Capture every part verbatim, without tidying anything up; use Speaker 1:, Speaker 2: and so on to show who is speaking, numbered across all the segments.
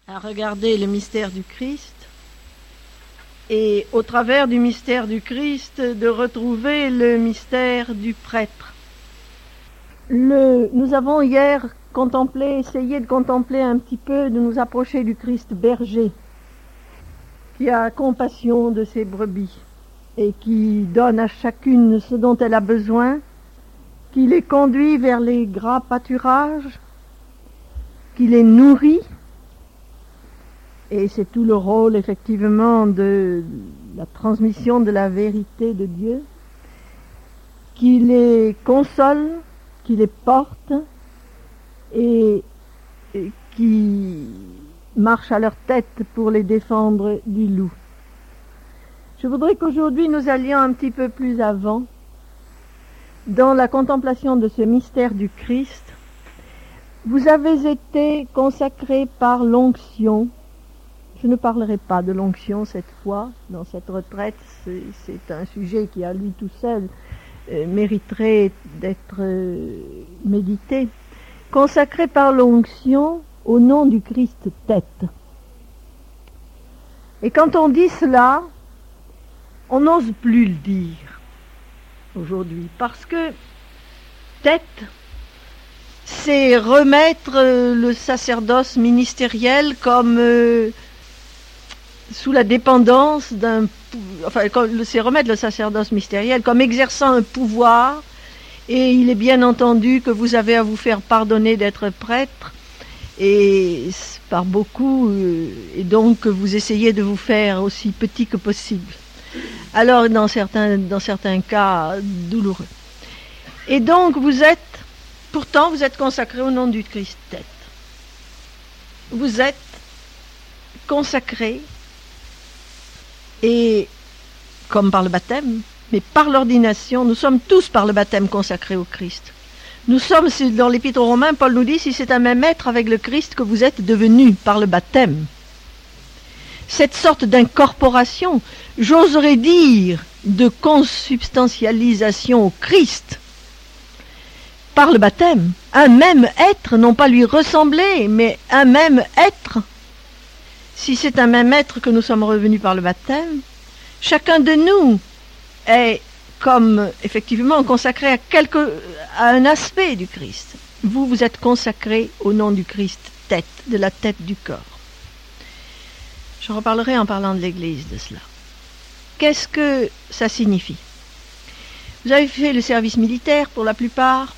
Speaker 1: à regarder le mystère du Christ et au travers du mystère du Christ de retrouver le mystère du prêtre. Le, nous avons hier contemplé, essayé de contempler un petit peu, de nous approcher du Christ berger qui a compassion de ses brebis et qui donne à chacune ce dont elle a besoin, qui les conduit vers les gras pâturages, qui les nourrit. Et c'est tout le rôle, effectivement, de la transmission de la vérité de Dieu, qui les console, qui les porte et, et qui marche à leur tête pour les défendre du loup. Je voudrais qu'aujourd'hui nous allions un petit peu plus avant dans la contemplation de ce mystère du Christ. Vous avez été consacrés par l'onction. Je ne parlerai pas de l'onction cette fois, dans cette retraite, c'est, c'est un sujet qui à lui tout seul euh, mériterait d'être euh, médité. Consacré par l'onction au nom du Christ tête. Et quand on dit cela, on n'ose plus le dire aujourd'hui, parce que tête, c'est remettre euh, le sacerdoce ministériel comme... Euh, sous la dépendance d'un, enfin, c'est remettre le sacerdoce mystériel comme exerçant un pouvoir, et il est bien entendu que vous avez à vous faire pardonner d'être prêtre, et par beaucoup, et donc que vous essayez de vous faire aussi petit que possible. Alors, dans certains, dans certains cas, douloureux. Et donc, vous êtes, pourtant, vous êtes consacré au nom du Christ tête. Vous êtes consacré. Et comme par le baptême, mais par l'ordination, nous sommes tous par le baptême consacrés au Christ. Nous sommes, dans l'Épître aux Romains, Paul nous dit, si c'est un même être avec le Christ que vous êtes devenus par le baptême. Cette sorte d'incorporation, j'oserais dire, de consubstantialisation au Christ, par le baptême, un même être, non pas lui ressembler, mais un même être. Si c'est un même être que nous sommes revenus par le baptême, chacun de nous est comme effectivement consacré à, quelque, à un aspect du Christ. Vous, vous êtes consacré au nom du Christ tête, de la tête du corps. Je reparlerai en parlant de l'Église de cela. Qu'est-ce que ça signifie? Vous avez fait le service militaire pour la plupart,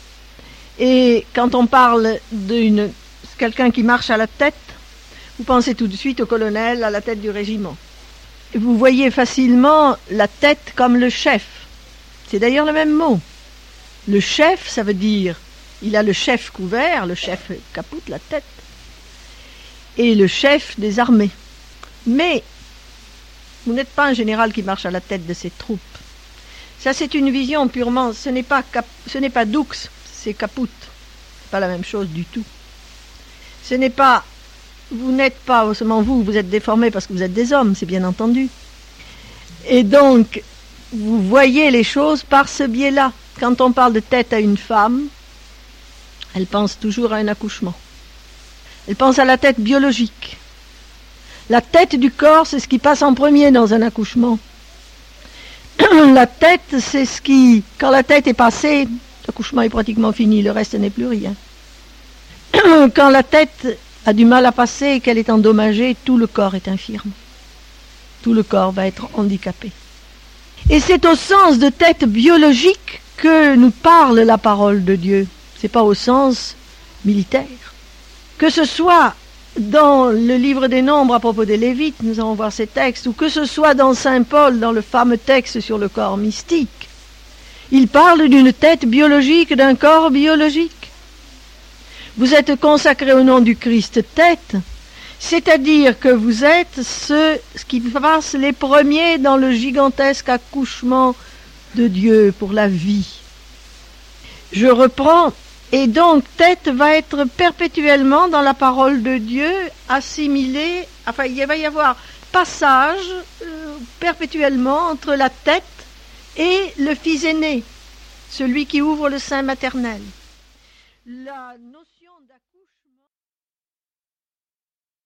Speaker 1: et quand on parle d'une quelqu'un qui marche à la tête, vous pensez tout de suite au colonel à la tête du régiment. Vous voyez facilement la tête comme le chef. C'est d'ailleurs le même mot. Le chef, ça veut dire, il a le chef couvert, le chef capoute la tête, et le chef des armées. Mais vous n'êtes pas un général qui marche à la tête de ses troupes. Ça, c'est une vision purement, ce n'est pas, cap, ce n'est pas Dux, c'est capoute. C'est pas la même chose du tout. Ce n'est pas... Vous n'êtes pas seulement vous, vous êtes déformés parce que vous êtes des hommes, c'est bien entendu. Et donc, vous voyez les choses par ce biais-là. Quand on parle de tête à une femme, elle pense toujours à un accouchement. Elle pense à la tête biologique. La tête du corps, c'est ce qui passe en premier dans un accouchement. La tête, c'est ce qui... Quand la tête est passée, l'accouchement est pratiquement fini, le reste n'est plus rien. Quand la tête... a du mal à passer et qu'elle est endommagée, tout le corps est infirme. Tout le corps va être handicapé. Et c'est au sens de tête biologique que nous parle la parole de Dieu. C'est pas au sens militaire. Que ce soit dans le livre des Nombres à propos des Lévites, nous allons voir ces textes, ou que ce soit dans Saint Paul, dans le fameux texte sur le corps mystique, il parle d'une tête biologique, d'un corps biologique. Vous êtes consacrés au nom du Christ tête, c'est-à-dire que vous êtes ceux qui passent les premiers dans le gigantesque accouchement de Dieu pour la vie. Je reprends, et donc tête va être perpétuellement dans la parole de Dieu assimilée, enfin il va y avoir passage euh, perpétuellement entre la tête et le fils aîné, celui qui ouvre le sein maternel. La notion